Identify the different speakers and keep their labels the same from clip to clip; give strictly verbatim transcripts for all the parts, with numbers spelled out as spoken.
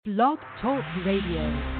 Speaker 1: Blog Talk Radio.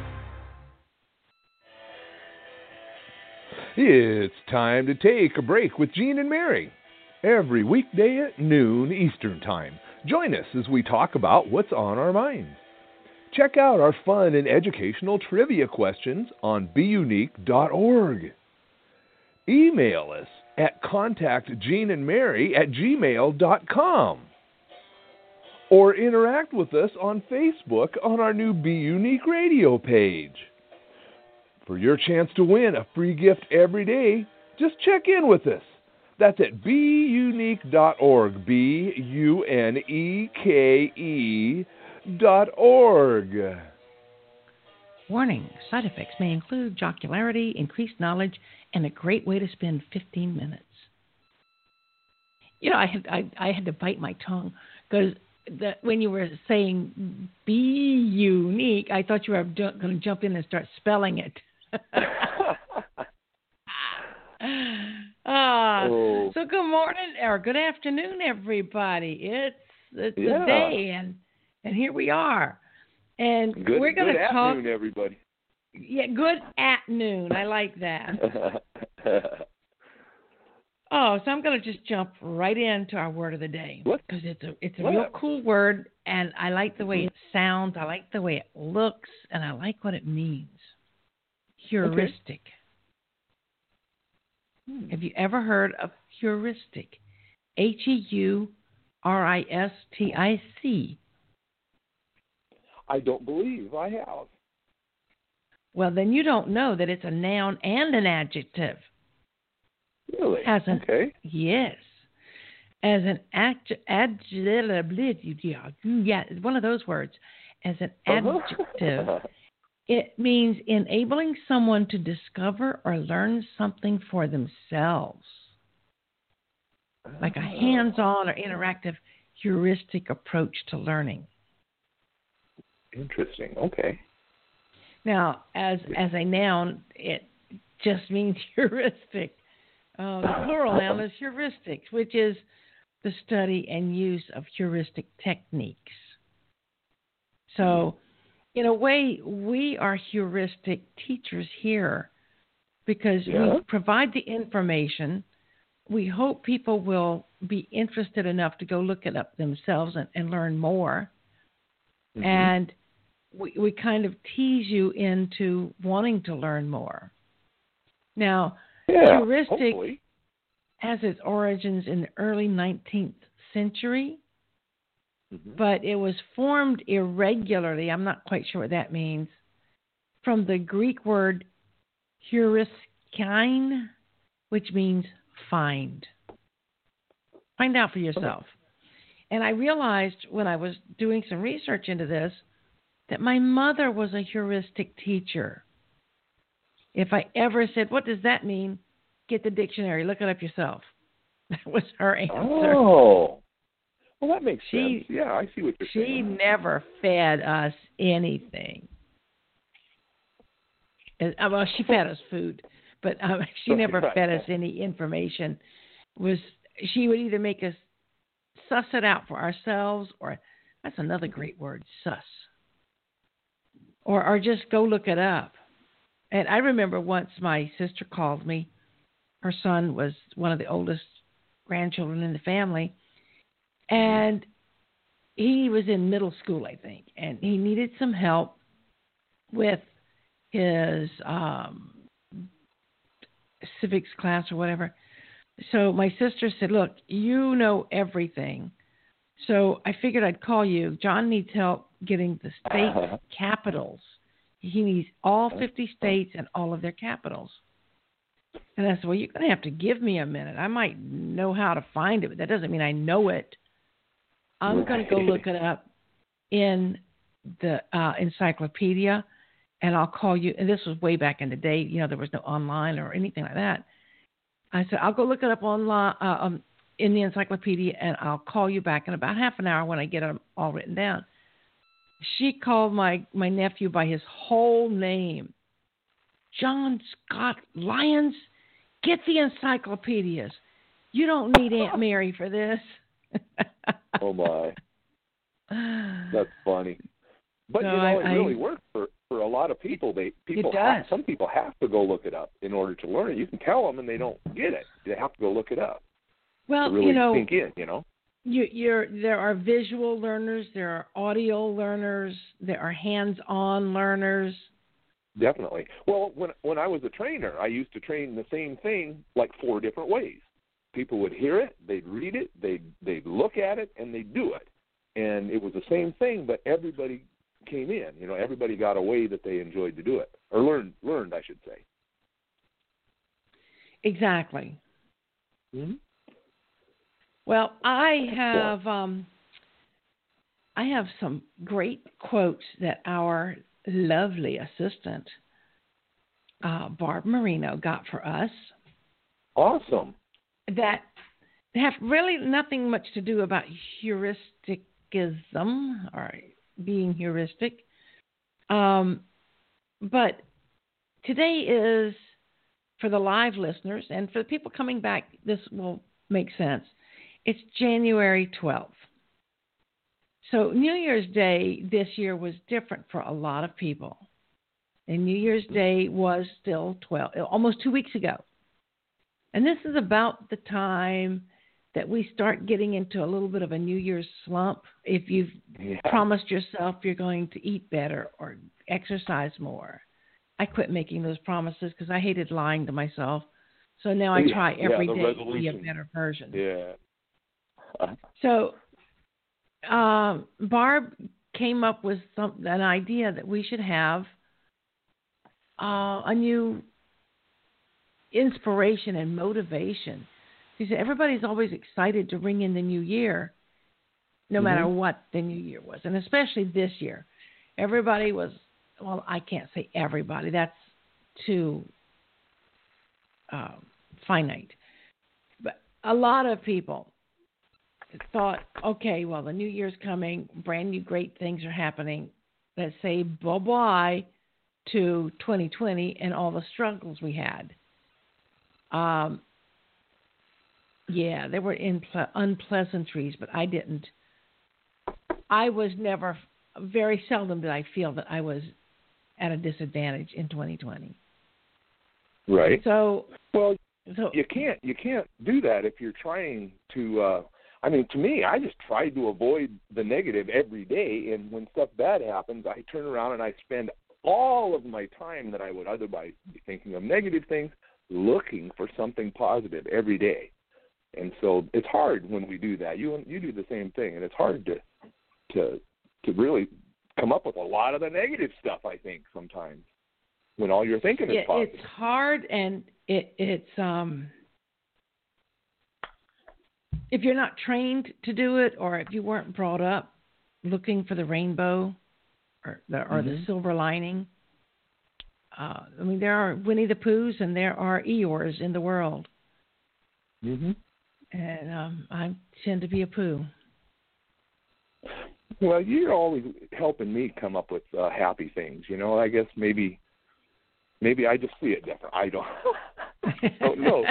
Speaker 2: It's time to take a break with Gene and Mary. Every weekday at noon Eastern Time. Join us as we talk about what's on our minds. Check out our fun and educational trivia questions on be unique dot org. Email us at contact gene and mary at gmail dot com. Or interact with us on Facebook on our new Be Unique Radio page. For your chance to win a free gift every day, just check in with us. That's at be unique dot org, B U N E K E dot org.
Speaker 3: Warning, side effects may include jocularity, increased knowledge, and a great way to spend fifteen minutes. You know, I had I, I had to bite my tongue because when you were saying be unique, I thought you were going to jump in and start spelling it. Ah,
Speaker 2: oh.
Speaker 3: So good morning or good afternoon, everybody. It's it's
Speaker 2: yeah.
Speaker 3: the day, and and here we are, and
Speaker 2: good,
Speaker 3: we're going to talk.
Speaker 2: Good afternoon, everybody.
Speaker 3: Yeah, good at noon. I like that. Oh, so I'm going to just jump right into our word of the day because it's a it's a
Speaker 2: what?
Speaker 3: real cool word, and I like the way it sounds. I like the way it looks, and I like what it means. Heuristic. Okay. Hmm. Have you ever heard of heuristic? H E U R I S T I C.
Speaker 2: I don't believe I have.
Speaker 3: Well, then you don't know that it's a noun and an adjective.
Speaker 2: Really?
Speaker 3: As an,
Speaker 2: okay.
Speaker 3: Yes. As an adjective, yeah, it's one of those words. As an adjective, uh-huh. It means enabling someone to discover or learn something for themselves. Like a hands-on or interactive heuristic approach to learning.
Speaker 2: Interesting. Okay.
Speaker 3: Now, as as a noun, it just means heuristic. Uh, the plural noun is heuristics, which is the study and use of heuristic techniques. So, in a way, we are heuristic teachers here because
Speaker 2: yeah.
Speaker 3: we provide the information. We hope people will be interested enough to go look it up themselves and, and learn more. Mm-hmm. And we, we kind of tease you into wanting to learn more. Now,
Speaker 2: yeah,
Speaker 3: heuristic
Speaker 2: hopefully.
Speaker 3: has its origins in the early nineteenth century, mm-hmm. but it was formed irregularly. I'm not quite sure what that means. From the Greek word heuriskine, which means find. Find out for yourself. And I realized when I was doing some research into this that my mother was a heuristic teacher. If I ever said, what does that mean? Get the dictionary. Look it up yourself. That was her answer.
Speaker 2: Oh. Well, that makes
Speaker 3: she,
Speaker 2: sense. Yeah, I see what you're
Speaker 3: she
Speaker 2: saying.
Speaker 3: She never fed us anything. Well, she fed us food, but um, she never
Speaker 2: right.
Speaker 3: fed us any information. Was She would either make us suss it out for ourselves, or that's another great word, suss, or or just go look it up. And I remember once my sister called me. Her son was one of the oldest grandchildren in the family, and he was in middle school, I think, and he needed some help with his um, civics class or whatever. So my sister said, look, you know everything, so I figured I'd call you. John needs help getting the state capitals. He needs all fifty states and all of their capitals. And I said, well, you're going to have to give me a minute. I might know how to find it, but that doesn't mean I know it. I'm going to go look it up in the uh, encyclopedia, and I'll call you. And this was way back in the day. You know, there was no online or anything like that. I said, I'll go look it up online uh, um, in the encyclopedia, and I'll call you back in about half an hour when I get them all written down. She called my, my nephew by his whole name. John Scott Lyons, get the encyclopedias. You don't need Aunt Mary for this.
Speaker 2: Oh, my. That's funny. But
Speaker 3: so
Speaker 2: you know,
Speaker 3: I,
Speaker 2: it
Speaker 3: I,
Speaker 2: really works for, for a lot of people. They people
Speaker 3: it
Speaker 2: have,
Speaker 3: does.
Speaker 2: some people have to go look it up in order to learn it. You can tell them, and they don't get it. They have to go look it up
Speaker 3: Well,
Speaker 2: to really
Speaker 3: you know,
Speaker 2: sink in. You know,
Speaker 3: you, you're there are visual learners, there are audio learners, there are hands-on learners.
Speaker 2: definitely. Well, when when I was a trainer, I used to train the same thing like four different ways. People would hear it, they'd read it, they'd they'd look at it, and they'd do it. And it was the same thing, but everybody came in. You know, everybody got a way that they enjoyed to do it, or learned, learned, I should say.
Speaker 3: Exactly.
Speaker 2: Mm-hmm.
Speaker 3: Well, I have um, I have some great quotes that our lovely assistant, uh, Barb Marino, got for us.
Speaker 2: Awesome.
Speaker 3: That have really nothing much to do about heuristicism or being heuristic. Um, but today is, for the live listeners, and for the people coming back, this will make sense. It's January twelfth. So New Year's Day this year was different for a lot of people. And New Year's Day was still twelve, almost two weeks ago. And this is about the time that we start getting into a little bit of a New Year's slump. If you've
Speaker 2: Yeah.
Speaker 3: promised yourself you're going to eat better or exercise more. I quit making those promises because I hated lying to myself. So now I try
Speaker 2: Yeah,
Speaker 3: every
Speaker 2: the
Speaker 3: day to be a
Speaker 2: resolution.
Speaker 3: better version.
Speaker 2: Yeah.
Speaker 3: So um, Barb came up with some, an idea that we should have uh, a new inspiration and motivation. She said everybody's always excited to ring in the new year, no
Speaker 2: Mm-hmm.
Speaker 3: matter what the new year was, and especially this year. Everybody was, well, I can't say everybody. That's too uh, finite. But a lot of people thought, okay, well, the new year's coming, brand new great things are happening. Let's say bye-bye to twenty twenty and all the struggles we had. Um, yeah, there were imple- unpleasantries, but I didn't. I was never, very seldom did I feel that I was at a disadvantage in twenty twenty.
Speaker 2: Right.
Speaker 3: So,
Speaker 2: Well,
Speaker 3: so
Speaker 2: you can't you can't do that if you're trying to. Uh, I mean, to me, I just try to avoid the negative every day, and when stuff bad happens, I turn around and I spend all of my time that I would otherwise be thinking of negative things, looking for something positive every day. And so it's hard when we do that. You you do the same thing, and it's hard to to to really come up with a lot of the negative stuff, I think, sometimes when all you're thinking is
Speaker 3: it,
Speaker 2: positive.
Speaker 3: it's hard, and it it's um if you're not trained to do it, or if you weren't brought up looking for the rainbow or the or
Speaker 2: Mm-hmm.
Speaker 3: the silver lining. Uh, I mean, there are Winnie the Poohs and there are Eeyores in the world,
Speaker 2: Mm-hmm.
Speaker 3: and um, I tend to be a Pooh.
Speaker 2: Well, you're always helping me come up with uh, happy things. You know, I guess maybe maybe I just see it different. I don't don't know.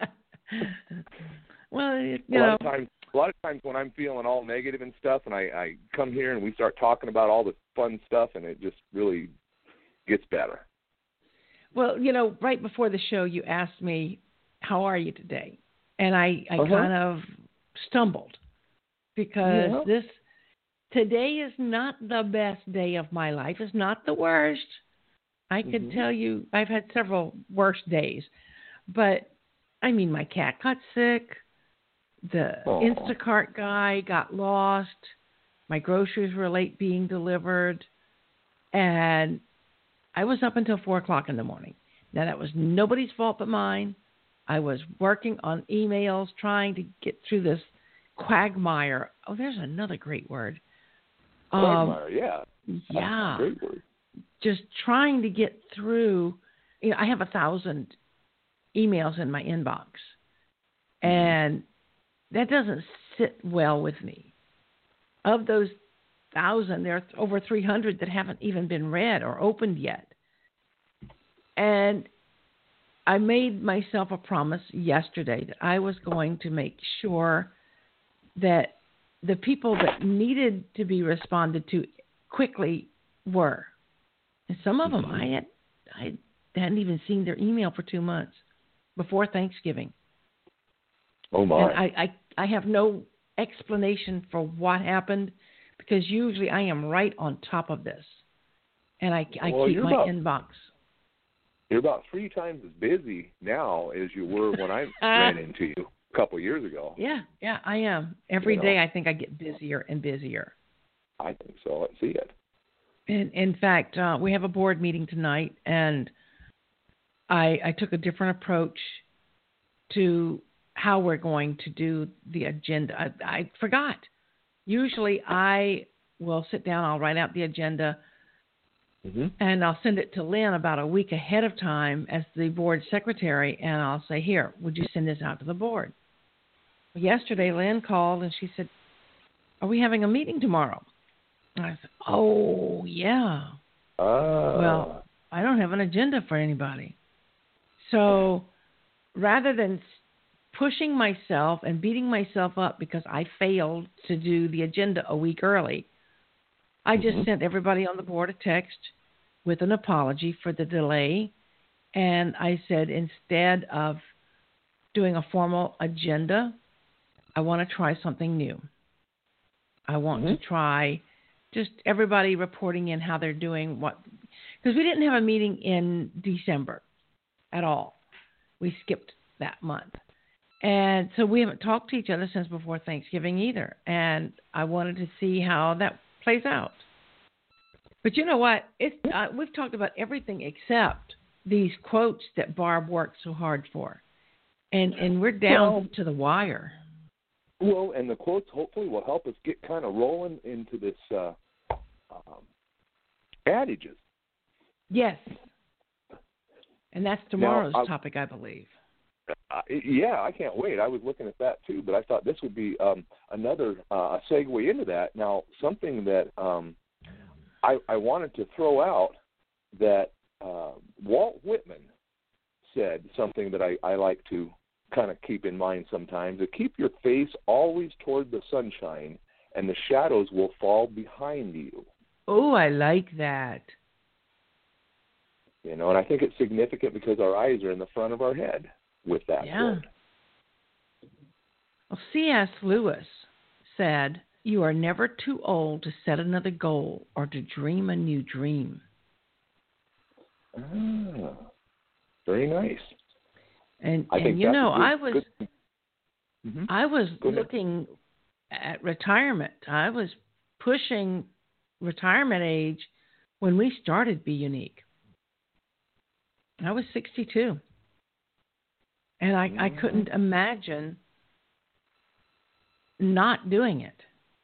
Speaker 3: Well, you
Speaker 2: a lot
Speaker 3: know,
Speaker 2: of times, a lot of times when I'm feeling all negative and stuff, and I, I come here and we start talking about all the fun stuff, and it just really gets better.
Speaker 3: well, you know, right before the show, you asked me, "How are you today?" And I, I
Speaker 2: Uh-huh.
Speaker 3: kind of stumbled because
Speaker 2: Yeah.
Speaker 3: this today is not the best day of my life. It's not the worst. I could
Speaker 2: Mhm.
Speaker 3: tell you, I've had several worse days, but I mean, my cat got sick. The
Speaker 2: Aw.
Speaker 3: Instacart guy got lost. My groceries were late being delivered. And I was up until four o'clock in the morning. Now, that was nobody's fault but mine. I was working on emails, trying to get through this quagmire. Oh, there's another great word.
Speaker 2: Quagmire, yeah.
Speaker 3: Um, yeah.
Speaker 2: Great word.
Speaker 3: Just trying to get through. You know, I have a thousand emails in my inbox. And that doesn't sit well with me. Of those thousand, there are over three hundred that haven't even been read or opened yet. And I made myself a promise yesterday that I was going to make sure that the people that needed to be responded to quickly were. And some of them,
Speaker 2: Mm-hmm.
Speaker 3: I had, I hadn't even seen their email for two months before Thanksgiving.
Speaker 2: Oh, my.
Speaker 3: And I, I, I have no explanation for what happened because usually I am right on top of this. And I, I
Speaker 2: well,
Speaker 3: keep my
Speaker 2: about,
Speaker 3: inbox.
Speaker 2: You're about three times as busy now as you were when I ran into you a couple of years ago.
Speaker 3: Yeah, yeah, I am. Every
Speaker 2: you know,
Speaker 3: day I think I get busier and busier.
Speaker 2: I think so. I see it.
Speaker 3: In, in fact, uh, we have a board meeting tonight, and I, I took a different approach to how we're going to do the agenda. I, I forgot. Usually I will sit down, I'll write out the agenda,
Speaker 2: mm-hmm.
Speaker 3: and I'll send it to Lynn about a week ahead of time as the board secretary, and I'll say, here, would you send this out to the board? Yesterday, Lynn called, and she said, are we having a meeting tomorrow? And I said, oh, yeah.
Speaker 2: Ah.
Speaker 3: Well, I don't have an agenda for anybody. So rather than pushing myself and beating myself up because I failed to do the agenda a week early, I just
Speaker 2: mm-hmm.
Speaker 3: sent everybody on the board a text with an apology for the delay. And I said, instead of doing a formal agenda, I want to try something new. I want
Speaker 2: mm-hmm.
Speaker 3: to try just everybody reporting in how they're doing, what, because we didn't have a meeting in December at all. We skipped that month. And so we haven't talked to each other since before Thanksgiving either. And I wanted to see how that plays out. But you know what? It's, uh, we've talked about everything except these quotes that Barb worked so hard for. And and we're down
Speaker 2: well,
Speaker 3: to the wire.
Speaker 2: Well, and the quotes hopefully will help us get kind of rolling into this uh, um, adages.
Speaker 3: Yes. And that's tomorrow's
Speaker 2: now, I,
Speaker 3: topic, I believe.
Speaker 2: Uh, yeah, I can't wait. I was looking at that too, but I thought this would be um, another uh, segue into that. Now, something that um, I, I wanted to throw out that uh, Walt Whitman said something that I, I like to kind of keep in mind sometimes. To keep your face always toward the sunshine, and the shadows will fall behind you.
Speaker 3: Oh, I like that.
Speaker 2: You know, and I think it's significant because our eyes are in the front of our head with that
Speaker 3: yeah.
Speaker 2: quote.
Speaker 3: Well, C S Lewis said, you are never too old to set another goal or to dream a new dream.
Speaker 2: Ah, very nice.
Speaker 3: And,
Speaker 2: I
Speaker 3: and
Speaker 2: think
Speaker 3: you know,
Speaker 2: good,
Speaker 3: I was
Speaker 2: good. Mm-hmm.
Speaker 3: I was
Speaker 2: Go ahead.
Speaker 3: looking at retirement. I was pushing retirement age when we started Be Unique. I was sixty-two. And I, I couldn't imagine not doing it.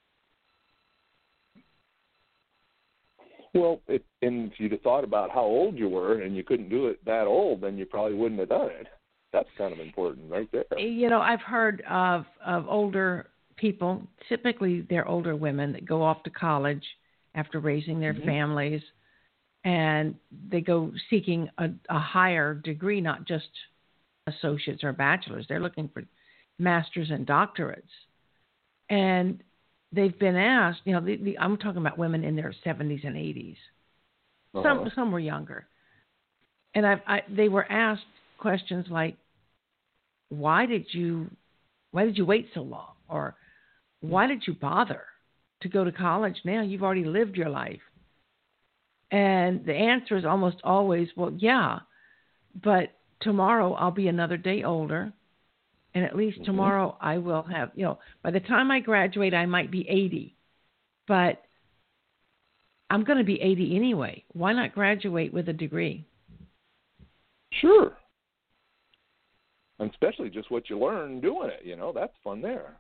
Speaker 2: Well, if, and if you'd have thought about how old you were and you couldn't do it that old, then you probably wouldn't have done it. That's kind of important right there.
Speaker 3: You know, I've heard of, of older people, typically they're older women that go off to college after raising their
Speaker 2: mm-hmm.
Speaker 3: families, and they go seeking a, a higher degree, not just associates or bachelors. They're looking for masters and doctorates. And they've been asked, you know, the, the, I'm talking about women in their seventies and eighties.
Speaker 2: Uh-huh.
Speaker 3: Some some were younger. And I, I they were asked questions like, why did you why did you wait so long? Or why did you bother to go to college now? You've already lived your life. And the answer is almost always, well, yeah, but tomorrow I'll be another day older, and at least mm-hmm. tomorrow I will have, you know, by the time I graduate, I might be eighty, but I'm going to be eighty anyway. Why not graduate with a degree?
Speaker 2: Sure. And especially just what you learn doing it, you know, that's fun there.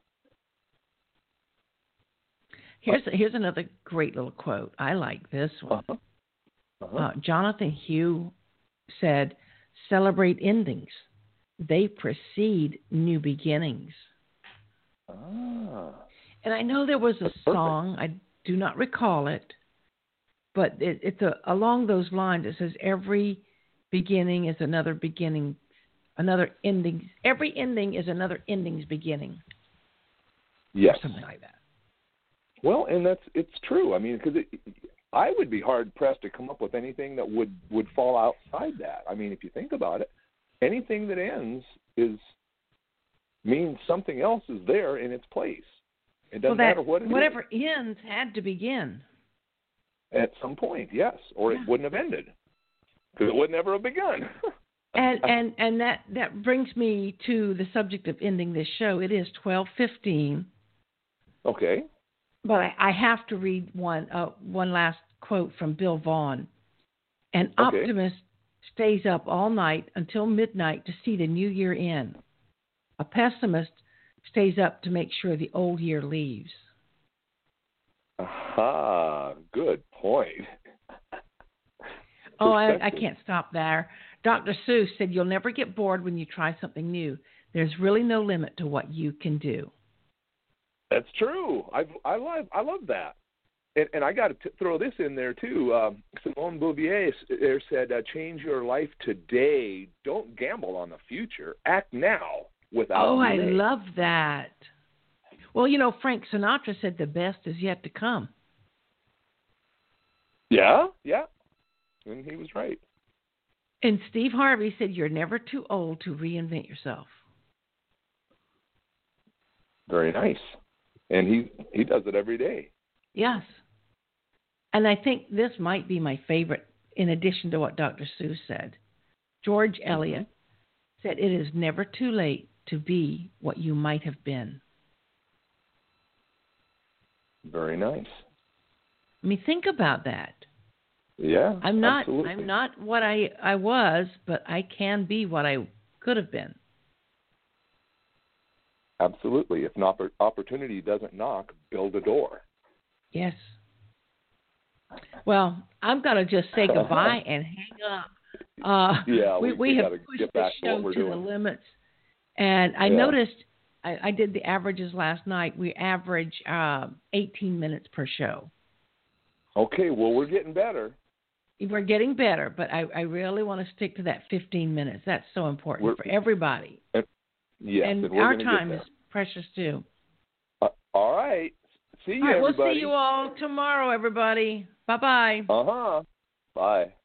Speaker 3: Here's here's another great little quote. I like this one.
Speaker 2: Uh-huh. Uh-huh.
Speaker 3: Uh, Jonathan Hugh said, celebrate endings. They precede new beginnings.
Speaker 2: Ah.
Speaker 3: And I know there was a
Speaker 2: That's
Speaker 3: song, perfect. I do not recall it, but it, it's a, along those lines. It says, every beginning is another beginning, another ending. Every ending is another ending's beginning.
Speaker 2: Yes.
Speaker 3: Or something like that.
Speaker 2: Well, and that's it's true. I mean, because it, I would be hard pressed to come up with anything that would, would fall outside that. I mean, if you think about it, anything that ends is means something else is there in its place. It doesn't
Speaker 3: well, that,
Speaker 2: matter what it
Speaker 3: whatever
Speaker 2: is.
Speaker 3: ends had to begin.
Speaker 2: At some point, yes, or
Speaker 3: yeah.
Speaker 2: it wouldn't have ended because it would never have begun.
Speaker 3: and and and that that brings me to the subject of ending this show. It is twelve fifteen.
Speaker 2: Okay.
Speaker 3: But I, I have to read one uh, one last quote from Bill Vaughan. An
Speaker 2: okay.
Speaker 3: optimist stays up all night until midnight to see the new year in. A pessimist stays up to make sure the old year leaves.
Speaker 2: Aha, good point.
Speaker 3: oh, I, I can't stop there. Doctor Seuss said, you'll never get bored when you try something new. There's really no limit to what you can do.
Speaker 2: That's true. I I love I love that, and and I got to throw this in there too. Um, Simone Beauvoir there said, uh, "Change your life today. Don't gamble on the future. Act now without."
Speaker 3: Oh, I
Speaker 2: delay.
Speaker 3: love that. Well, you know, Frank Sinatra said the best is yet to come.
Speaker 2: Yeah, yeah, and he was right.
Speaker 3: And Steve Harvey said, "You're never too old to reinvent yourself."
Speaker 2: Very nice. And he, he does it every day.
Speaker 3: Yes. And I think this might be my favorite, in addition to what Doctor Seuss said. George Eliot said, it is never too late to be what you might have been.
Speaker 2: Very nice.
Speaker 3: I mean, think about that.
Speaker 2: Yeah,
Speaker 3: I'm not,
Speaker 2: absolutely.
Speaker 3: I'm not what I, I was, but I can be what I could have been.
Speaker 2: Absolutely. If an opp- opportunity doesn't knock, build a door.
Speaker 3: Yes. Well, I'm going to just say goodbye and hang up. Uh,
Speaker 2: yeah,
Speaker 3: we,
Speaker 2: we,
Speaker 3: we,
Speaker 2: we
Speaker 3: have
Speaker 2: got to
Speaker 3: pushed
Speaker 2: get
Speaker 3: the
Speaker 2: back to
Speaker 3: show
Speaker 2: what we're
Speaker 3: to
Speaker 2: doing.
Speaker 3: the limits. And I
Speaker 2: yeah.
Speaker 3: noticed, I, I did the averages last night. We average uh, eighteen minutes per show.
Speaker 2: Okay, well, we're getting better.
Speaker 3: We're getting better, but I, I really want to stick to that fifteen minutes. That's so important
Speaker 2: We're,
Speaker 3: for everybody.
Speaker 2: And, yes,
Speaker 3: and,
Speaker 2: and we're
Speaker 3: our
Speaker 2: gonna
Speaker 3: time
Speaker 2: get
Speaker 3: is precious too.
Speaker 2: Uh, all right. See you,
Speaker 3: all right,
Speaker 2: everybody.
Speaker 3: We'll see you all tomorrow, everybody. Bye-bye.
Speaker 2: Uh-huh. Bye.